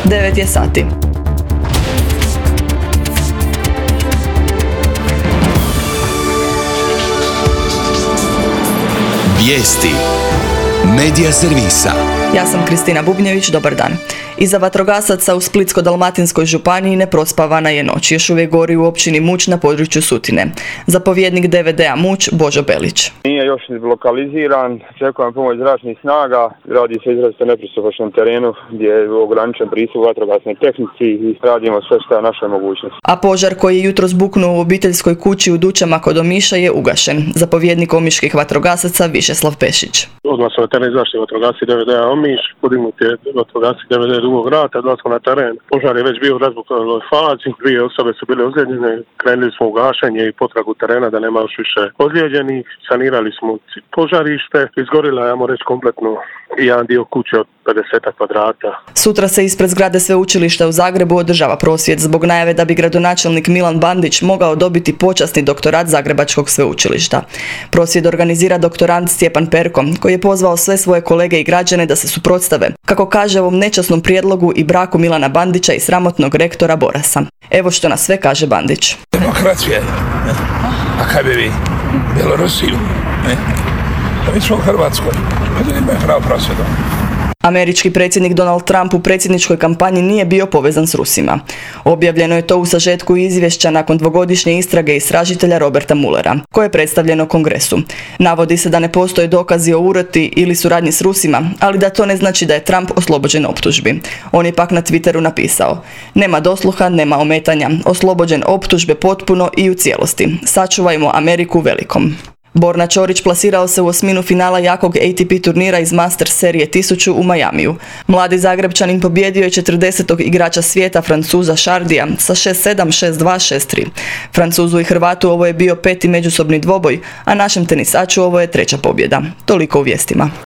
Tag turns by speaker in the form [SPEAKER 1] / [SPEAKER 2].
[SPEAKER 1] 9 je sati.
[SPEAKER 2] Vijesti Medija servisa.
[SPEAKER 1] Ja sam Kristina Bubnjević, dobar dan. Iza vatrogasaca u Splitsko-dalmatinskoj županiji neprospavana je noć. Još uvijek gori u općini Muć na području Sutine. Zapovjednik DVD-a Muć, Božo Belić.
[SPEAKER 3] Nije još lokaliziran, čekujemo pomoć zračnih snaga, radi se izrazito nepristupačnom terenu gdje je ograničen pristup vatrogasnoj tehnici i radimo sve što je naše mogućnosti.
[SPEAKER 1] A požar koji je jutros buknuo u obiteljskoj kući u Dućama kod Omiša je ugašen. Zapovjednik omiških vatrogasaca Višeslav Pešić.
[SPEAKER 4] Odmah su na teren izašli vatrogasci DVD-a Omiš, podignut je vatrogasci DVD Dugog Rata, da smo na teren. Požar je već bio u razbukanoj fazi, 2 osobe su bile ozlijeđene, krenuli smo u gašenje i potragu terena da nema još više ozlijeđenih, sanirali smo požarište, izgorila je, reći, kompletno jedan dio kuće od 50 kvadrata.
[SPEAKER 1] Sutra se ispred zgrade Sveučilišta u Zagrebu održava prosvjed zbog najave da bi gradonačelnik Milan Bandić mogao dobiti počasni doktorat Zagrebačkog sveučilišta. Prosvjed organizira doktorant Stjepan Perko, koji je pozvao sve svoje kolege i građane da se suprotstave, kako kaže, ovom nečasnom prijedlogu i braku Milana Bandića i sramotnog rektora Borasa. Evo što na sve kaže Bandić.
[SPEAKER 5] Demokracija, a kaj bi vi? Bjelorusiju, ne? Da mi smo u Hrvatskoj, pa da imaju pravo prosvjedom.
[SPEAKER 1] Američki predsjednik Donald Trump u predsjedničkoj kampanji nije bio povezan s Rusima. Objavljeno je to u sažetku izvješća nakon 2-godišnje istrage istražitelja Roberta Muellera, koje je predstavljeno Kongresu. Navodi se da ne postoje dokazi o uroti ili suradnji s Rusima, ali da to ne znači da je Trump oslobođen optužbi. On je pak na Twitteru napisao: "Nema dosluha, nema ometanja, oslobođen optužbe potpuno i u cijelosti. Sačuvajmo Ameriku velikom." Borna Ćorić plasirao se u osminu finala jakog ATP turnira iz Masters serije 1000 u Majamiju. Mladi Zagrebčanin pobijedio je 40. igrača svijeta Francuza Šardija sa 6-7, 6-2, 6-3. Francuzu i Hrvatu ovo je bio 5. međusobni dvoboj, a našem tenisaču ovo je 3. pobjeda. Toliko u vijestima.